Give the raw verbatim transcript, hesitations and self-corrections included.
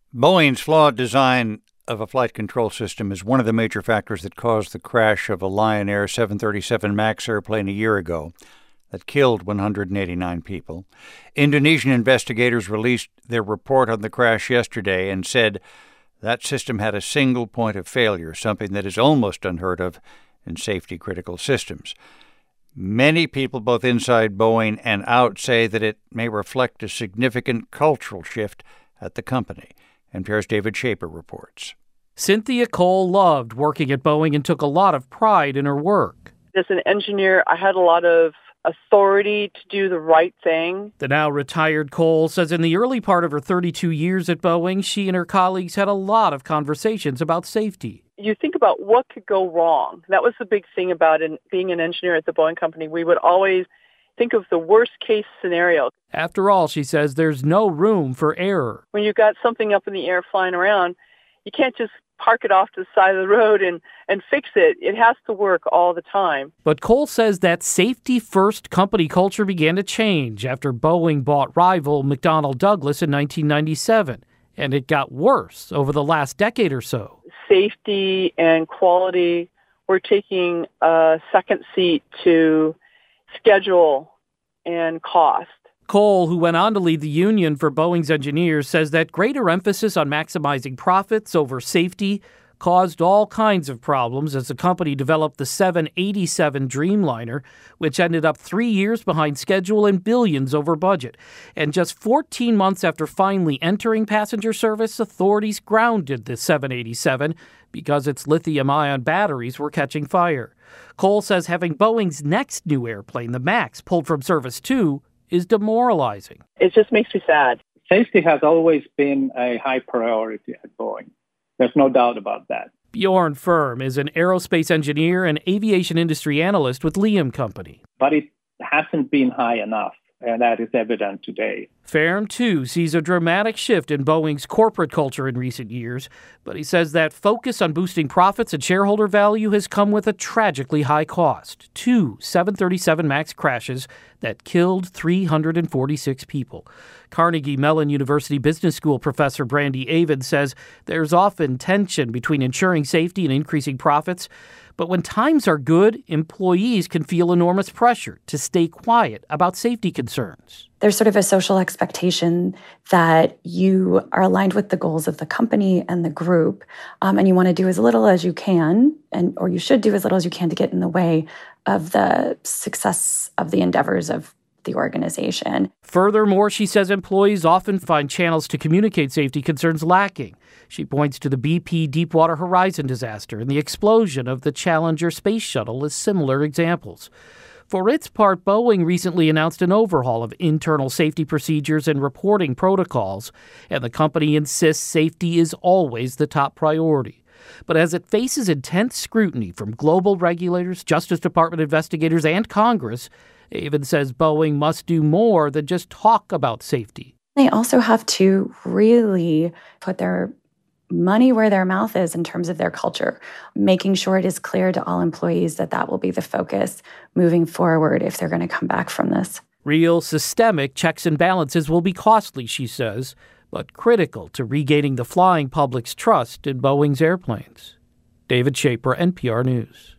Boeing's flawed design of a flight control system is one of the major factors that caused the crash of a Lion Air seven thirty-seven MAX airplane a year ago that killed one hundred eighty-nine people. Indonesian investigators released their report on the crash yesterday and said that system had a single point of failure, something that is almost unheard of in safety-critical systems. Many people, both inside Boeing and out, say that it may reflect a significant cultural shift at the company. N P R's David Schaper reports. Cynthia Cole loved working at Boeing and took a lot of pride in her work. As an engineer, I had a lot of authority to do the right thing. The now retired Cole says in the early part of her thirty-two years at Boeing, she and her colleagues had a lot of conversations about safety. You think about what could go wrong. That was the big thing about it, being an engineer at the Boeing company. We would always think of the worst case scenario. After all, she says there's no room for error. When you've got something up in the air flying around, you can't just park it off to the side of the road and, and fix it. It has to work all the time. But Cole says that safety-first company culture began to change after Boeing bought rival McDonnell Douglas in nineteen ninety-seven, and it got worse over the last decade or so. Safety and quality were taking a second seat to schedule and cost. Cole, who went on to lead the union for Boeing's engineers, says that greater emphasis on maximizing profits over safety caused all kinds of problems as the company developed the seven eighty-seven Dreamliner, which ended up three years behind schedule and billions over budget. And just fourteen months after finally entering passenger service, authorities grounded the seven eighty-seven because its lithium-ion batteries were catching fire. Cole says having Boeing's next new airplane, the MAX, pulled from service too, is demoralizing. It just makes me sad. Safety has always been a high priority at Boeing. There's no doubt about that. Bjorn Firm is an aerospace engineer and aviation industry analyst with Liam Company. But it hasn't been high enough, and that is evident today. Firm, too, sees a dramatic shift in Boeing's corporate culture in recent years, but he says that focus on boosting profits and shareholder value has come with a tragically high cost. Two seven thirty-seven MAX crashes that killed three hundred forty-six people. Carnegie Mellon University Business School professor Brandy Avon says there's often tension between ensuring safety and increasing profits. But when times are good, employees can feel enormous pressure to stay quiet about safety concerns. There's sort of a social expectation that you are aligned with the goals of the company and the group, um, and you want to do as little as you can, and or you should do as little as you can to get in the way of the success of the endeavors of the organization. Furthermore, she says employees often find channels to communicate safety concerns lacking. She points to the B P Deepwater Horizon disaster and the explosion of the Challenger space shuttle as similar examples. For its part, Boeing recently announced an overhaul of internal safety procedures and reporting protocols, and the company insists safety is always the top priority. But as it faces intense scrutiny from global regulators, Justice Department investigators, and Congress, Avon says Boeing must do more than just talk about safety. They also have to really put their money where their mouth is in terms of their culture, making sure it is clear to all employees that that will be the focus moving forward if they're going to come back from this. Real systemic checks and balances will be costly, she says, but critical to regaining the flying public's trust in Boeing's airplanes. David Schaper, N P R News.